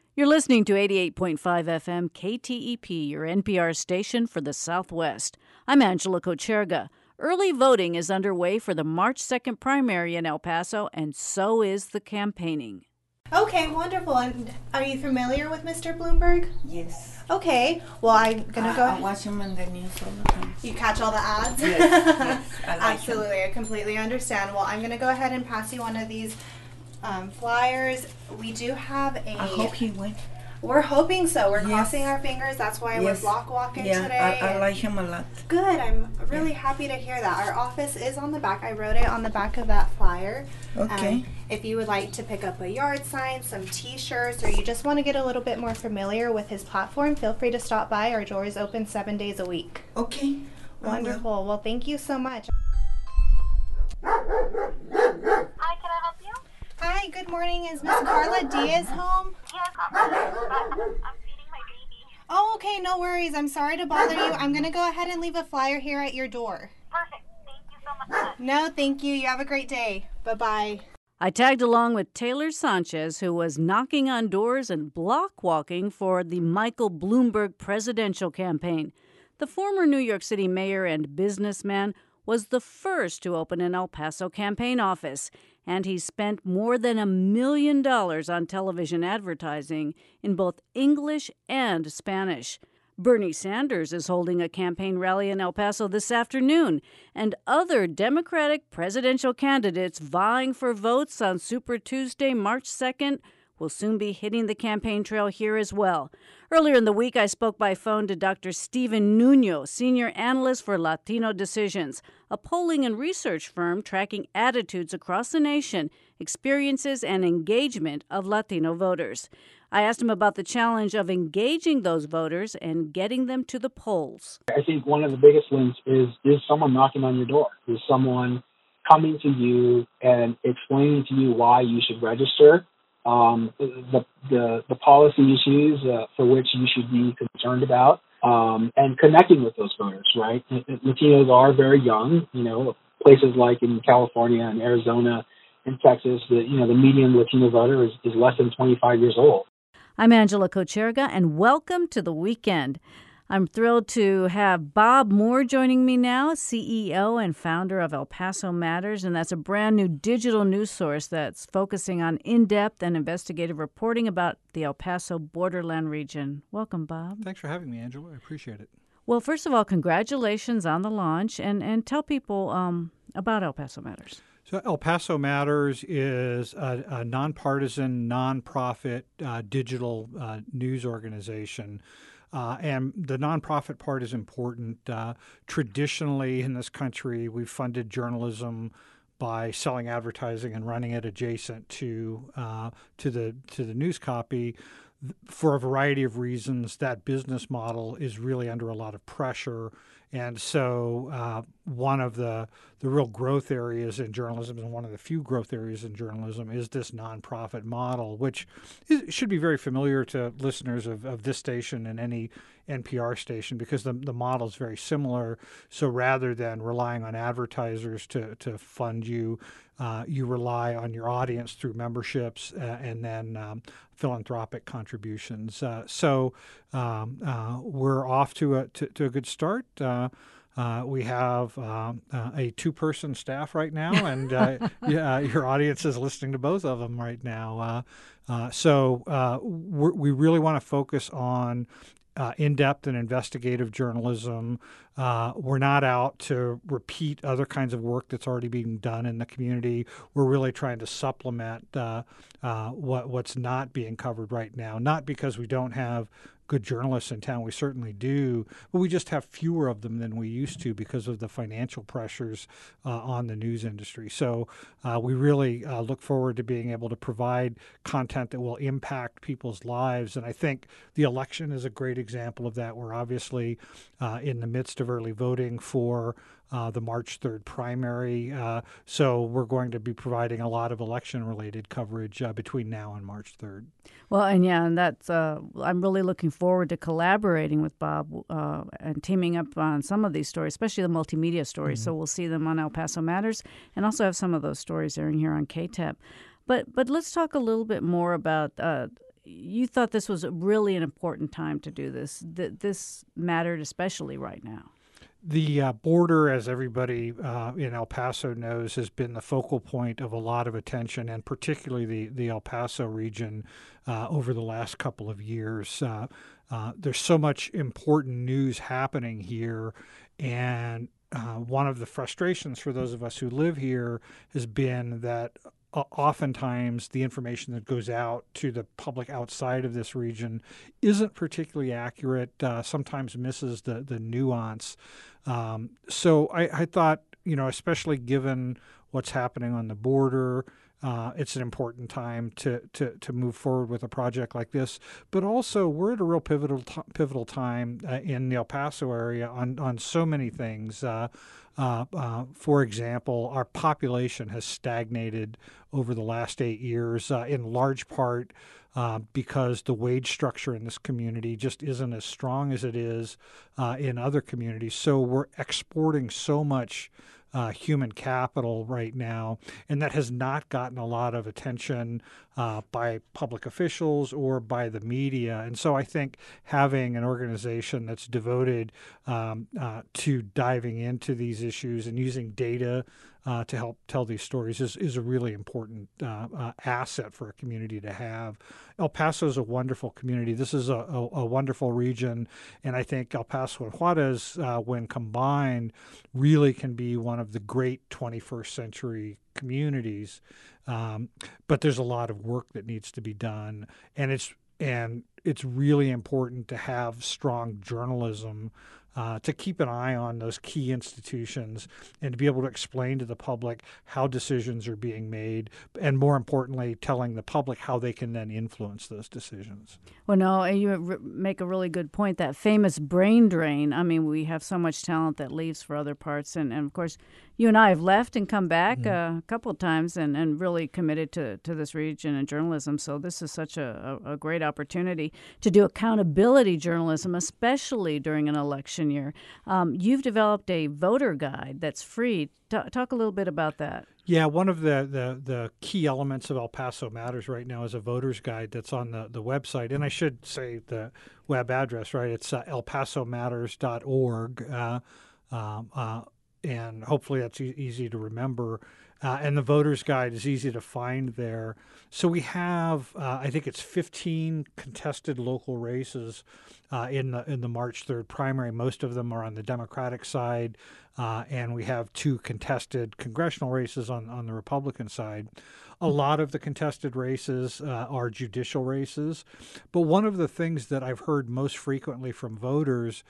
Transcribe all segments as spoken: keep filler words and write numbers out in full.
You're listening to eighty-eight point five F M K T E P, your N P R station for the Southwest. I'm Angela Kocherga. Early voting is underway for the March second primary in El Paso, and so is the campaigning. Okay, wonderful. And are you familiar with Mister Bloomberg? Yes. Okay. Well, I'm gonna I, go. I watch him on the news all the time. You catch all the ads? Yes, yes, I like Absolutely. him. I completely understand. Well, I'm gonna go ahead and pass you one of these um, flyers. We do have a. I hope he wins. We're hoping so. We're Yes. crossing our fingers. That's why Yes. we're block walking Yeah, today. I, I like him a lot. Good. I'm really happy to hear that. Our office is on the back. I wrote it on the back of that flyer. Okay. Um, if you would like to pick up a yard sign, some t-shirts, or you just want to get a little bit more familiar with his platform, feel free to stop by. Our door is open seven days a week. Okay. I will. Wonderful. Well, thank you so much. Hi, can I help you? Hi, good morning. Is Miss Carla Diaz home? Yes, I'm, I'm feeding my baby. Oh, okay. No worries. I'm sorry to bother you. I'm going to go ahead and leave a flyer here at your door. Perfect. Thank you so much. No, thank you. You have a great day. Bye-bye. I tagged along with Taylor Sanchez, who was knocking on doors and block walking for the Michael Bloomberg presidential campaign. The former New York City mayor and businessman was the first to open an El Paso campaign office, and he spent more than a million dollars on television advertising in both English and Spanish. Bernie Sanders is holding a campaign rally in El Paso this afternoon, and other Democratic presidential candidates vying for votes on Super Tuesday, March second, will soon be hitting the campaign trail here as well. Earlier in the week, I spoke by phone to Doctor Steven Nuno, senior analyst for Latino Decisions, a polling and research firm tracking attitudes across the nation, experiences, and engagement of Latino voters. I asked him about the challenge of engaging those voters and getting them to the polls. I think one of the biggest wins is, is someone knocking on your door, is someone coming to you and explaining to you why you should register, um, the, the, the policy issues uh, for which you should be concerned about, um, and connecting with those voters, right? Latinos are very young, you know, places like in California and Arizona and Texas, the, you know, the median Latino voter is, is less than twenty-five years old. I'm Angela Kocherga, and welcome to the weekend. I'm thrilled to have Bob Moore joining me now, C E O and founder of El Paso Matters, and that's a brand new digital news source that's focusing on in-depth and investigative reporting about the El Paso borderland region. Welcome, Bob. Thanks for having me, Angela. I appreciate it. Well, first of all, congratulations on the launch, and, and tell people um, about El Paso Matters. So El Paso Matters is a, a nonpartisan, nonprofit uh, digital uh, news organization. Uh, and the nonprofit part is important. Uh, traditionally in this country, we've funded journalism by selling advertising and running it adjacent to uh, to the to the news copy. For a variety of reasons, that business model is really under a lot of pressure. And so uh, one of the, the real growth areas in journalism, and one of the few growth areas in journalism, is this nonprofit model, which is, should be very familiar to listeners of, of this station and any N P R station, because the, the model is very similar. So rather than relying on advertisers to, to fund you, uh, you rely on your audience through memberships uh, and then um, philanthropic contributions. Uh, so um, uh, we're off to a to, to a good start. Uh, uh, we have um, uh, a two-person staff right now, and uh, yeah, your audience is listening to both of them right now. Uh, uh, so uh, we're, we really want to focus on Uh, in-depth and investigative journalism. Uh, we're not out to repeat other kinds of work that's already being done in the community. We're really trying to supplement uh, uh, what what's not being covered right now, not because we don't have good journalists in town. We certainly do, but we just have fewer of them than we used to because of the financial pressures uh, on the news industry. So uh, we really uh, look forward to being able to provide content that will impact people's lives. And I think the election is a great example of that. We're obviously uh, in the midst of early voting for Uh, the March third primary. Uh, so we're going to be providing a lot of election-related coverage uh, between now and March third. Well, and yeah, and that's, uh, I'm really looking forward to collaborating with Bob uh, and teaming up on some of these stories, especially the multimedia stories. Mm-hmm. So we'll see them on El Paso Matters and also have some of those stories airing here on K T E P. But but let's talk a little bit more about uh, you thought this was really an important time to do this. That this mattered especially right now. The uh, border, as everybody uh, in El Paso knows, has been the focal point of a lot of attention, and particularly the, the El Paso region uh, over the last couple of years. Uh, uh, there's so much important news happening here, and uh, one of the frustrations for those of us who live here has been that Uh, oftentimes the information that goes out to the public outside of this region isn't particularly accurate, uh, sometimes misses the, the nuance. Um, so I, I thought, you know, especially given what's happening on the border, uh, it's an important time to, to, to move forward with a project like this. But also, we're at a real pivotal t- pivotal time uh, in the El Paso area on, on so many things. Uh, Uh, uh, for example, our population has stagnated over the last eight years, uh, in large part uh, because the wage structure in this community just isn't as strong as it is uh, in other communities. So we're exporting so much uh, human capital right now, and that has not gotten a lot of attention uh, by public officials or by the media. And so I think having an organization that's devoted um, uh, to diving into these issues and using data uh, to help tell these stories is, is a really important uh, uh, asset for a community to have. El Paso is a wonderful community. This is a, a, a wonderful region, and I think El Paso and Juarez, uh, when combined, really can be one of the great twenty-first century communities. Um, but there's a lot of work that needs to be done, and it's and it's really important to have strong journalism uh, to keep an eye on those key institutions and to be able to explain to the public how decisions are being made, and more importantly, telling the public how they can then influence those decisions. Well, no, you make a really good point. That famous brain drain. I mean, we have so much talent that leaves for other parts. And, and of course, you and I have left and come back mm-hmm. uh, a couple of times and, and really committed to, to this region and journalism. So this is such a, a, a great opportunity to do accountability journalism, especially during an election year. Um, you've developed a voter guide that's free. T- talk a little bit about that. Yeah, one of the, the, the key elements of El Paso Matters right now is a voter's guide that's on the, the website. And I should say the web address, right? It's uh, el paso matters dot org. Uh, um, uh, and hopefully that's e- easy to remember. Uh, and the voter's guide is easy to find there. So we have, uh, I think it's fifteen contested local races uh, in the in the March third primary. Most of them are on the Democratic side, uh, and we have two contested congressional races on, on the Republican side. A lot of the contested races uh, are judicial races. But one of the things that I've heard most frequently from voters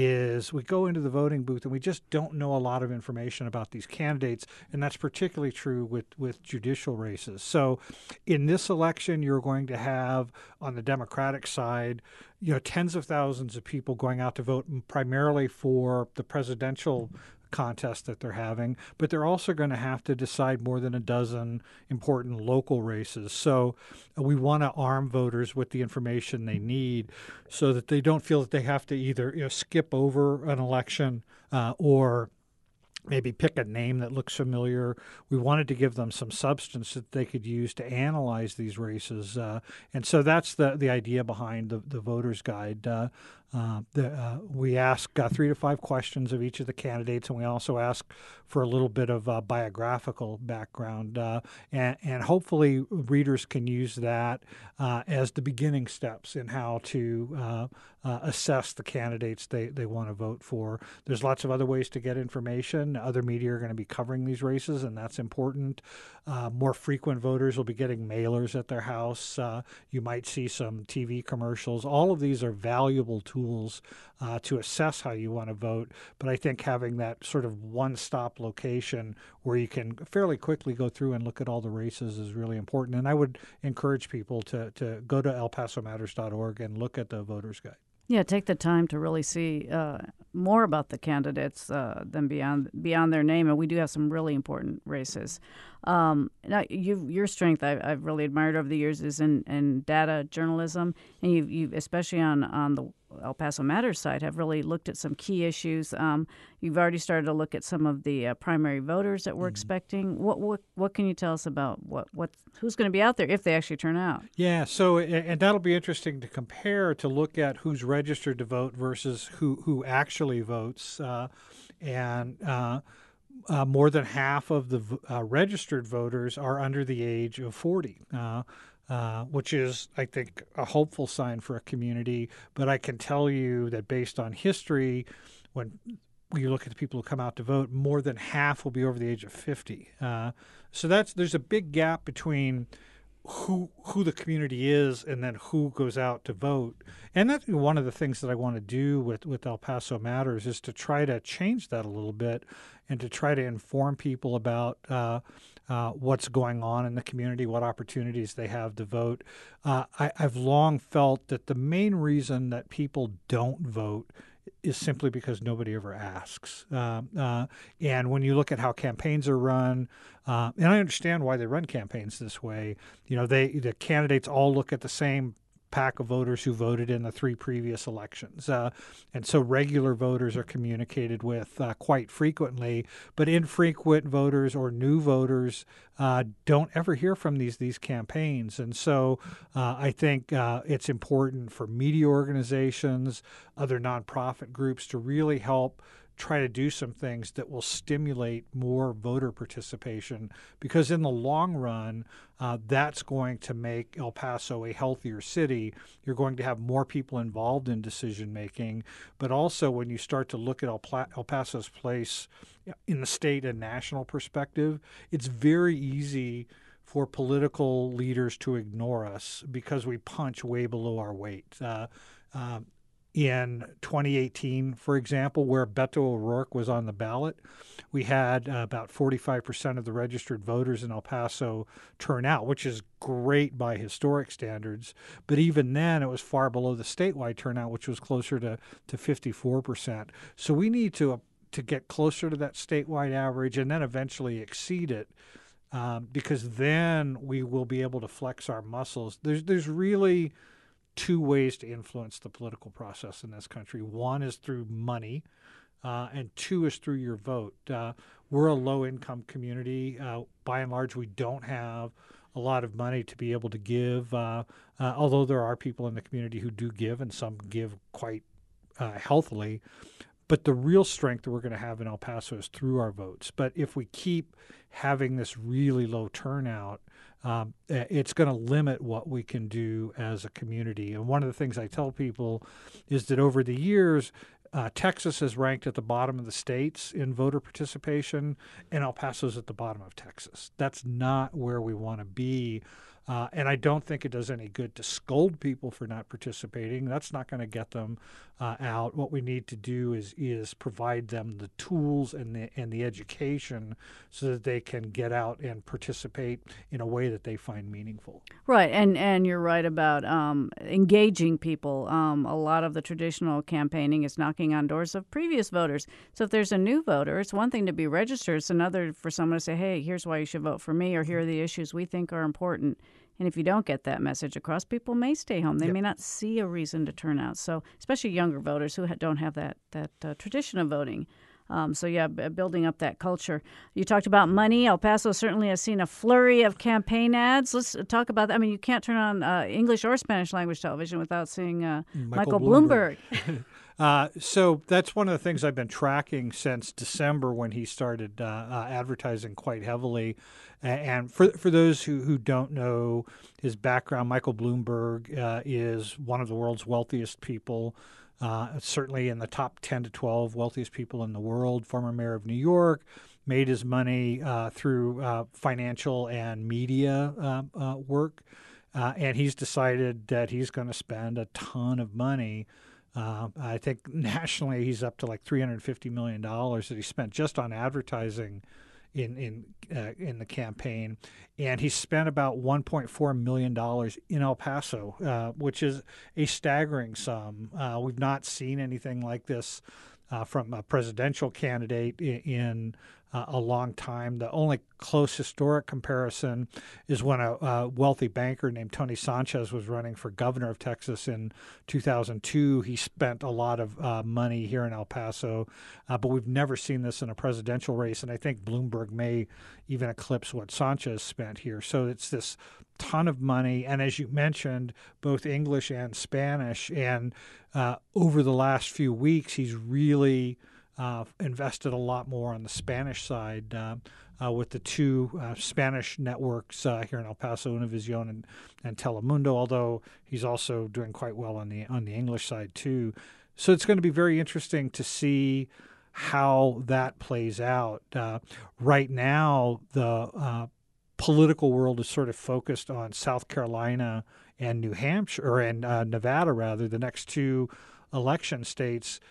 is we go into the voting booth and we just don't know a lot of information about these candidates. And that's particularly true with, with judicial races. So in this election, you're going to have on the Democratic side, you know, tens of thousands of people going out to vote primarily for the presidential contest that they're having, but they're also going to have to decide more than a dozen important local races. So uh, we want to arm voters with the information they need so that they don't feel that they have to either, you know, skip over an election uh, or maybe pick a name that looks familiar. We wanted to give them some substance that they could use to analyze these races. Uh, and so that's the, the idea behind the, the voter's guide. Uh, uh, the, uh, we ask uh, three to five questions of each of the candidates, and we also ask for a little bit of uh, biographical background. Uh, and, and hopefully readers can use that uh, as the beginning steps in how to uh, uh, assess the candidates they, they want to vote for. There's lots of other ways to get information. Other media are going to be covering these races, and that's important. Uh, more frequent voters will be getting mailers at their house. Uh, you might see some T V commercials. All of these are valuable tools uh, to assess how you want to vote. But I think having that sort of one-stop location where you can fairly quickly go through and look at all the races is really important. And I would encourage people to, to go to el paso matters dot org and look at the voter's guide. Yeah, take the time to really see uh, more about the candidates uh, than beyond beyond their name, and we do have some really important races. Um, now, you, your strength I've, I've really admired over the years is in, in data journalism, and you, you especially on on the El Paso Matters side have really looked at some key issues. Um, you've already started to look at some of the uh, primary voters that we're mm-hmm. expecting. What what what can you tell us about what what who's going to be out there if they actually turn out? Yeah, so and that'll be interesting to compare to look at who's registered to vote versus who who actually votes, uh, and. Uh, Uh, more than half of the uh, registered voters are under the age of forty, uh, uh, which is, I think, a hopeful sign for a community. But I can tell you that based on history, when you look at the people who come out to vote, more than half will be over the age of fifty. Uh, so that's there's a big gap between who who the community is and then who goes out to vote. And that's one of the things that I want to do with, with El Paso Matters is to try to change that a little bit and to try to inform people about uh, uh, what's going on in the community, what opportunities they have to vote. Uh, I, I've long felt that the main reason that people don't vote is simply because nobody ever asks. Uh, uh, and when you look at how campaigns are run, uh, and I understand why they run campaigns this way, you know, they the candidates all look at the same pack of voters who voted in the three previous elections. Uh, and so regular voters are communicated with uh, quite frequently, but infrequent voters or new voters uh, don't ever hear from these these campaigns. And so uh, I think uh, it's important for media organizations, other nonprofit groups to really help try to do some things that will stimulate more voter participation, because in the long run, uh, that's going to make El Paso a healthier city. You're going to have more people involved in decision making, but also when you start to look at El, Pla- El Paso's place in the state and national perspective, it's very easy for political leaders to ignore us because we punch way below our weight. Uh, uh, In twenty eighteen, for example, where Beto O'Rourke was on the ballot, we had uh, about forty-five percent of the registered voters in El Paso turn out, which is great by historic standards. But even then, it was far below the statewide turnout, which was closer to, to fifty-four percent. So we need to, uh, to get closer to that statewide average and then eventually exceed it, um, because then we will be able to flex our muscles. There's, there's really two ways to influence the political process in this country. One is through money, uh, and two is through your vote. Uh, we're a low-income community. Uh, by and large, we don't have a lot of money to be able to give, uh, uh, although there are people in the community who do give, and some give quite uh, healthily. But the real strength that we're going to have in El Paso is through our votes. But if we keep having this really low turnout, um, it's going to limit what we can do as a community. And one of the things I tell people is that over the years, uh, Texas has ranked at the bottom of the states in voter participation, and El Paso's at the bottom of Texas. That's not where we want to be. Uh, and I don't think it does any good to scold people for not participating. That's not going to get them uh, out. What we need to do is is provide them the tools and the and the education so that they can get out and participate in a way that they find meaningful. Right, and and you're right about um, engaging people. Um, a lot of the traditional campaigning is knocking on doors of previous voters. So if there's a new voter, it's one thing to be registered. It's another for someone to say, hey, here's why you should vote for me, or here are the issues we think are important. And if you don't get that message across, people may stay home. They yep. may not see a reason to turn out. So especially younger voters who ha- don't have that that uh, tradition of voting. Um, so, yeah, b- building up that culture. You talked about money. El Paso certainly has seen a flurry of campaign ads. Let's talk about that. I mean, you can't turn on uh, English or Spanish language television without seeing uh, Michael, Michael Bloomberg. Bloomberg. uh, so that's one of the things I've been tracking since December when he started uh, uh, advertising quite heavily. And for for those who, who don't know his background, Michael Bloomberg uh, is one of the world's wealthiest people, uh, certainly in the top ten to twelve wealthiest people in the world, former mayor of New York, made his money uh, through uh, financial and media uh, uh, work. Uh, and he's decided that he's going to spend a ton of money. Uh, I think nationally he's up to like three hundred fifty million dollars that he spent just on advertising in in uh, in the campaign, and he spent about one point four million dollars in El Paso, uh, which is a staggering sum. Uh, we've not seen anything like this uh, from a presidential candidate in, in uh, a long time. The only close historic comparison is when a, a wealthy banker named Tony Sanchez was running for governor of Texas in two thousand two. He spent a lot of uh, money here in El Paso, uh, but we've never seen this in a presidential race, and I think Bloomberg may even eclipse what Sanchez spent here. So it's this ton of money, and as you mentioned, both English and Spanish, and uh, over the last few weeks, he's really uh, invested a lot more on the Spanish side uh, uh, with the two uh, Spanish networks uh, here in El Paso, Univision and, and Telemundo, although he's also doing quite well on the on the English side too. So it's going to be very interesting to see how that plays out. Uh, right now, the uh, political world is sort of focused on South Carolina and New Hampshire, or in uh, Nevada, rather, the next two election states.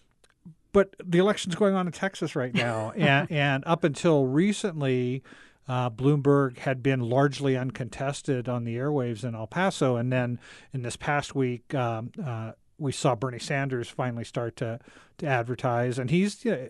But the election's going on in Texas right now, and, and up until recently, uh, Bloomberg had been largely uncontested on the airwaves in El Paso, and then in this past week, um, uh, we saw Bernie Sanders finally start to to advertise, and he's, you know,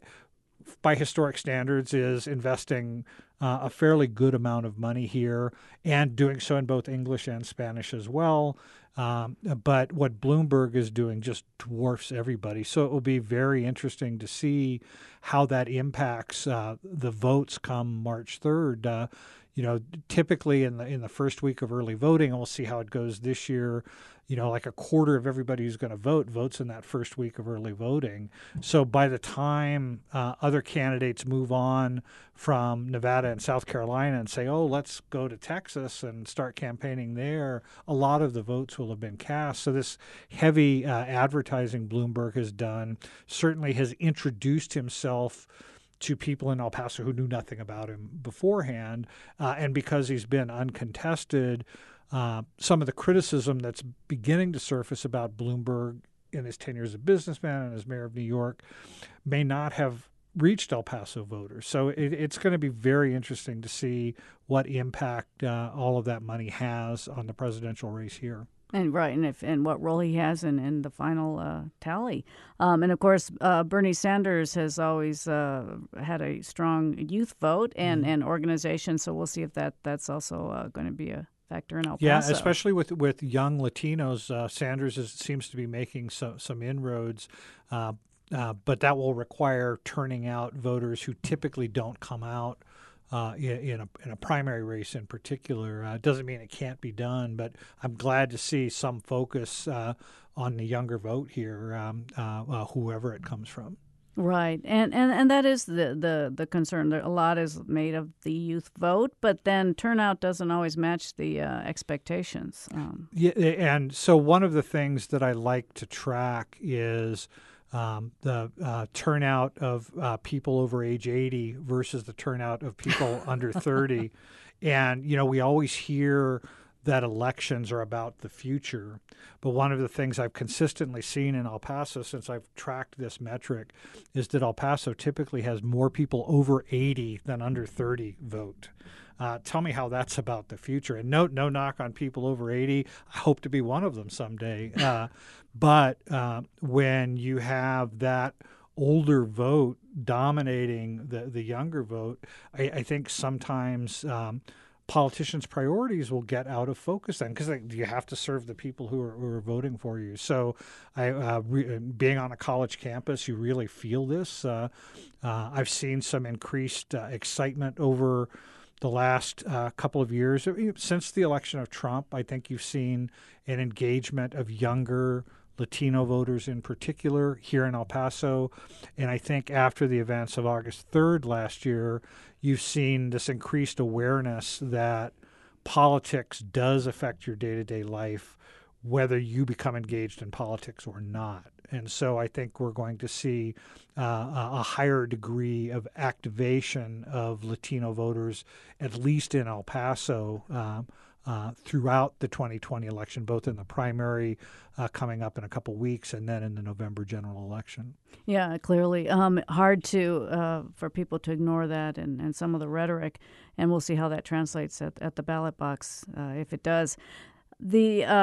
by historic standards, is investing uh, a fairly good amount of money here and doing so in both English and Spanish as well. Um, but what Bloomberg is doing just dwarfs everybody. So it will be very interesting to see how that impacts uh, the votes come March third. Uh, you know, typically in the in the first week of early voting, and we'll see how it goes this year. You know, like a quarter of everybody who's going to vote votes in that first week of early voting. So by the time uh, other candidates move on from Nevada and South Carolina and say, oh, let's go to Texas and start campaigning there, a lot of the votes will have been cast. So this heavy uh, advertising Bloomberg has done certainly has introduced himself to people in El Paso who knew nothing about him beforehand. Uh, and because he's been uncontested, Uh, some of the criticism that's beginning to surface about Bloomberg in his tenure as a businessman and as mayor of New York may not have reached El Paso voters. So it, it's going to be very interesting to see what impact uh, all of that money has on the presidential race here. And right, and if and what role he has in, in the final uh, tally, um, and of course uh, Bernie Sanders has always uh, had a strong youth vote and, mm-hmm. and organization. So we'll see if that that's also uh, going to be a factor in El Paso. Yeah, especially with with young Latinos, uh, Sanders is, seems to be making so, some inroads. Uh, uh, but that will require turning out voters who typically don't come out uh, in, in, a, in a primary race in particular. Uh, doesn't mean it can't be done, but I'm glad to see some focus uh, on the younger vote here, um, uh, uh, whoever it comes from. Right, and, and and that is the, the, the concern. A lot is made of the youth vote, but then turnout doesn't always match the uh, expectations. Um, yeah, and so one of the things that I like to track is um, the uh, turnout of uh, people over age eighty versus the turnout of people under thirty. And, you know, we always hear that elections are about the future. But one of the things I've consistently seen in El Paso since I've tracked this metric is that El Paso typically has more people over eighty than under thirty vote. Uh, tell me how that's about the future. And no, no knock on people over eighty. I hope to be one of them someday. Uh, but uh, when you have that older vote dominating the, the younger vote, I, I think sometimes um, politicians' priorities will get out of focus then, because like, you have to serve the people who are, who are voting for you. So I, uh, re- being on a college campus, you really feel this. Uh, uh, I've seen some increased uh, excitement over the last uh, couple of years. Since the election of Trump, I think you've seen an engagement of younger Latino voters in particular here in El Paso. And I think after the events of August third last year, you've seen this increased awareness that politics does affect your day-to-day life, whether you become engaged in politics or not. And so I think we're going to see uh, a higher degree of activation of Latino voters, at least in El Paso, uh, uh, throughout the twenty twenty election, both in the primary uh, coming up in a couple weeks and then in the November general election. Yeah, clearly. Um, hard to uh, for people to ignore that and, and some of the rhetoric, and we'll see how that translates at, at the ballot box, uh, if it does. The uh,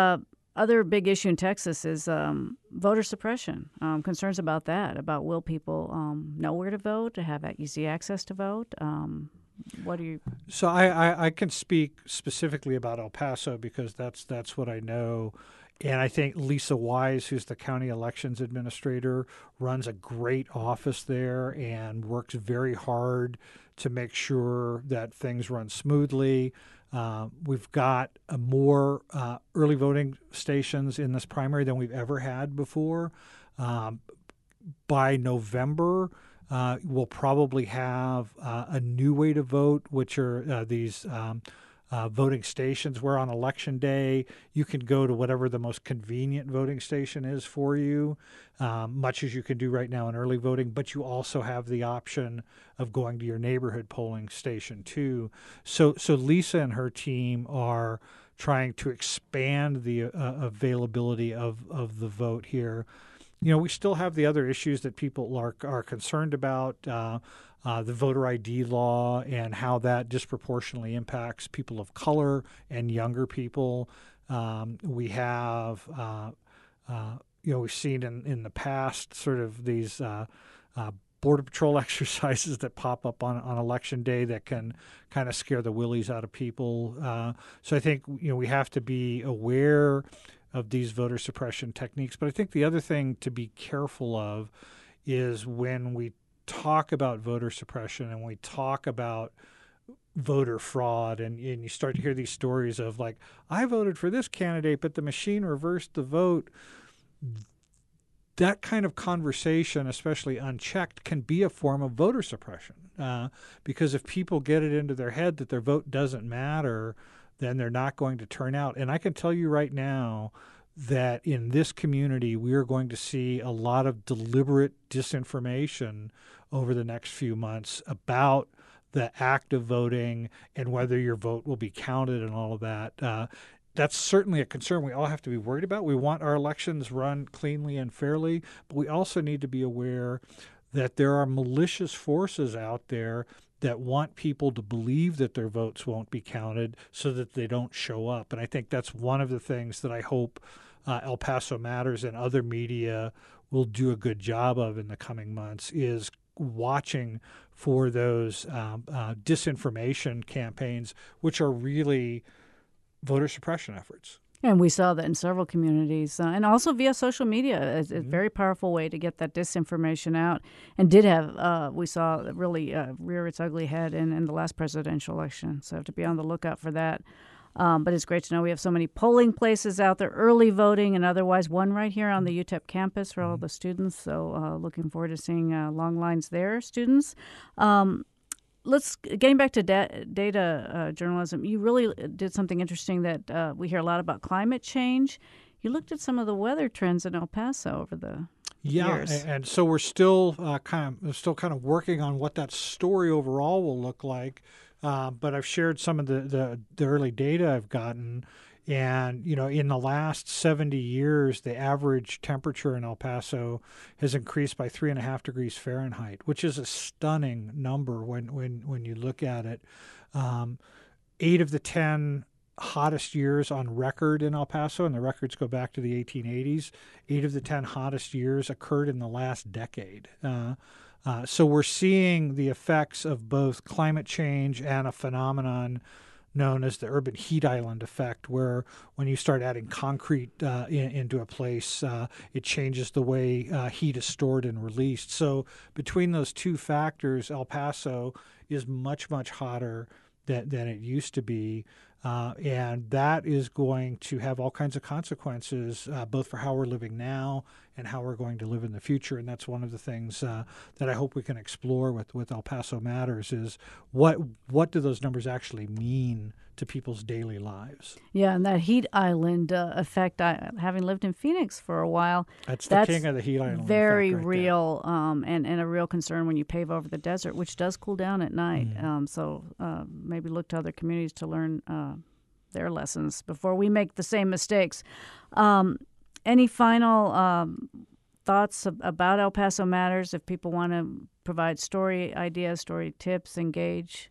other big issue in Texas is um, voter suppression. Um, concerns about that, about will people um, know where to vote, to have easy access to vote. Um, what do you? So I, I, I can speak specifically about El Paso because that's that's what I know. And I think Lisa Wise, who's the county elections administrator, runs a great office there and works very hard to make sure that things run smoothly. Uh, we've got uh, more uh, early voting stations in this primary than we've ever had before. Um, by November, uh, we'll probably have uh, a new way to vote, which are uh, these um, uh, voting stations where on election day you can go to whatever the most convenient voting station is for you, um, much as you can do right now in early voting, but you also have the option of going to your neighborhood polling station too. So, so Lisa and her team are trying to expand the uh, availability of, of the vote here. You know, we still have the other issues that people are are concerned about, uh, uh, the voter I D law and how that disproportionately impacts people of color and younger people. Um, we have, uh, uh, you know, we've seen in, in the past sort of these uh, uh, Border Patrol exercises that pop up on, on election day that can kind of scare the willies out of people. Uh, so I think, you know, we have to be aware of these voter suppression techniques. But I think the other thing to be careful of is when we talk about voter suppression and we talk about voter fraud and, and you start to hear these stories of like, I voted for this candidate, but the machine reversed the vote. That kind of conversation, especially unchecked, can be a form of voter suppression. Uh, because if people get it into their head that their vote doesn't matter, then they're not going to turn out. And I can tell you right now that in this community, we are going to see a lot of deliberate disinformation over the next few months about the act of voting and whether your vote will be counted and all of that. Uh, that's certainly a concern we all have to be worried about. We want our elections run cleanly and fairly, but we also need to be aware that there are malicious forces out there that want people to believe that their votes won't be counted so that they don't show up. And I think that's one of the things that I hope uh, El Paso Matters and other media will do a good job of in the coming months is watching for those um, uh, disinformation campaigns, which are really voter suppression efforts. And we saw that in several communities, uh, and also via social media. It's a Mm-hmm. very powerful way to get that disinformation out. And did have, uh, we saw it really uh, rear its ugly head in, in the last presidential election. So to be on the lookout for that. Um, but it's great to know we have so many polling places out there, early voting and otherwise, one right here on the U T E P campus for all the students. So uh, looking forward to seeing uh, long lines there, students. Um, Let's getting back to da- data uh, journalism. You really did something interesting that uh, we hear a lot about climate change. You looked at some of the weather trends in El Paso over the yeah, years. and, and so we're still uh, kind of still kind of working on what that story overall will look like. Uh, but I've shared some of the, the the early data I've gotten, and you know, in the last seventy years, the average temperature in El Paso has increased by three and a half degrees Fahrenheit, which is a stunning number when when when you look at it. Um, eight of the ten hottest years on record in El Paso, and the records go back to the eighteen eighties. Eight of the ten hottest years occurred in the last decade. Uh, uh, so we're seeing the effects of both climate change and a phenomenon known as the urban heat island effect, where when you start adding concrete uh, in, into a place, uh, it changes the way uh, heat is stored and released. So between those two factors, El Paso is much, much hotter than, than it used to be. Uh, and that is going to have all kinds of consequences, uh, both for how we're living now and how we're going to live in the future. And that's one of the things uh, that I hope we can explore with, with El Paso Matters is what what do those numbers actually mean to people's daily lives? Yeah, and that heat island uh, effect, I, having lived in Phoenix for a while, That's the that's king of the heat island very effect right real um, and, and a real concern when you pave over the desert, which does cool down at night. Mm-hmm. Um, so uh, maybe look to other communities to learn uh, their lessons before we make the same mistakes. Um, any final um, thoughts ab- about El Paso Matters if people want to provide story ideas, story tips, engage?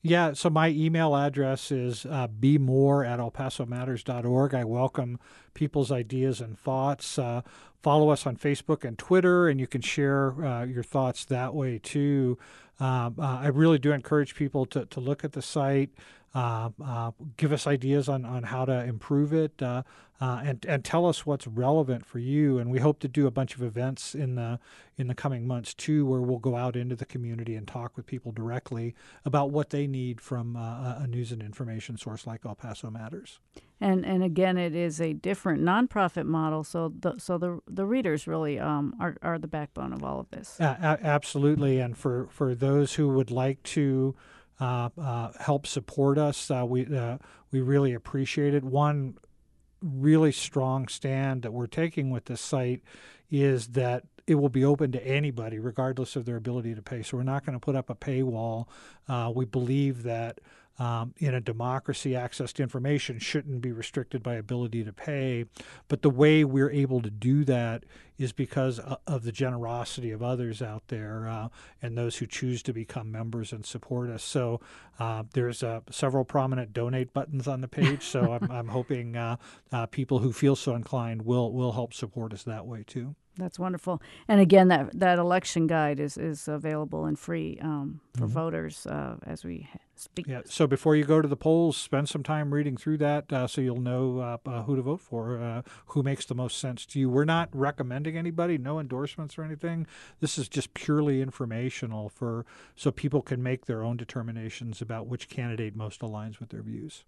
Yeah, so my email address is uh, b moore at el paso matters dot org. I welcome people's ideas and thoughts. Uh, follow us on Facebook and Twitter, and you can share uh, your thoughts that way too. Um, uh, I really do encourage people to, to look at the site, uh, uh, give us ideas on, on how to improve it, uh, uh, and and tell us what's relevant for you. And we hope to do a bunch of events in the in the coming months too, where we'll go out into the community and talk with people directly about what they need from uh, a news and information source like El Paso Matters. And and again, it is a different nonprofit model, so the so the the readers really um, are are the backbone of all of this. Uh, a- absolutely, and for for those who would like to uh, uh, help support us, uh, we uh, we really appreciate it. One really strong stand that we're taking with this site is that it will be open to anybody, regardless of their ability to pay. So we're not going to put up a paywall. Uh, we believe that um, in a democracy, access to information shouldn't be restricted by ability to pay. But the way we're able to do that is because of the generosity of others out there uh, and those who choose to become members and support us. So uh, there's uh, several prominent donate buttons on the page. So I'm, I'm hoping uh, uh, people who feel so inclined will will help support us that way too. That's wonderful. And again, that that election guide is, is available and free um, for mm-hmm. voters uh, as we speak. Yeah. So before you go to the polls, spend some time reading through that uh, so you'll know uh, uh, who to vote for, uh, who makes the most sense to you. We're not recommending anybody, no endorsements or anything. This is just purely informational for so people can make their own determinations about which candidate most aligns with their views.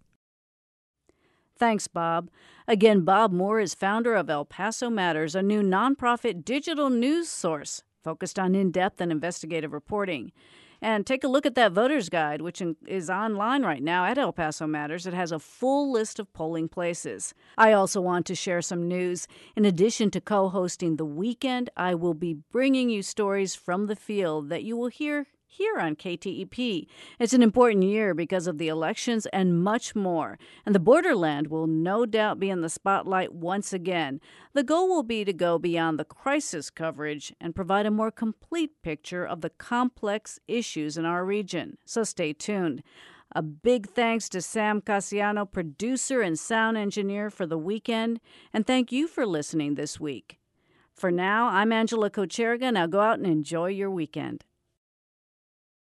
Thanks, Bob. Again, Bob Moore is founder of El Paso Matters, a new nonprofit digital news source focused on in-depth and investigative reporting. And take a look at that voter's guide, which is online right now at El Paso Matters. It has a full list of polling places. I also want to share some news. In addition to co-hosting The Weekend, I will be bringing you stories from the field that you will hear here on K T E P. It's an important year because of the elections and much more. And the borderland will no doubt be in the spotlight once again. The goal will be to go beyond the crisis coverage and provide a more complete picture of the complex issues in our region. So stay tuned. A big thanks to Sam Cassiano, producer and sound engineer for The Weekend. And thank you for listening this week. For now, I'm Angela Kocherga. Now go out and enjoy your weekend.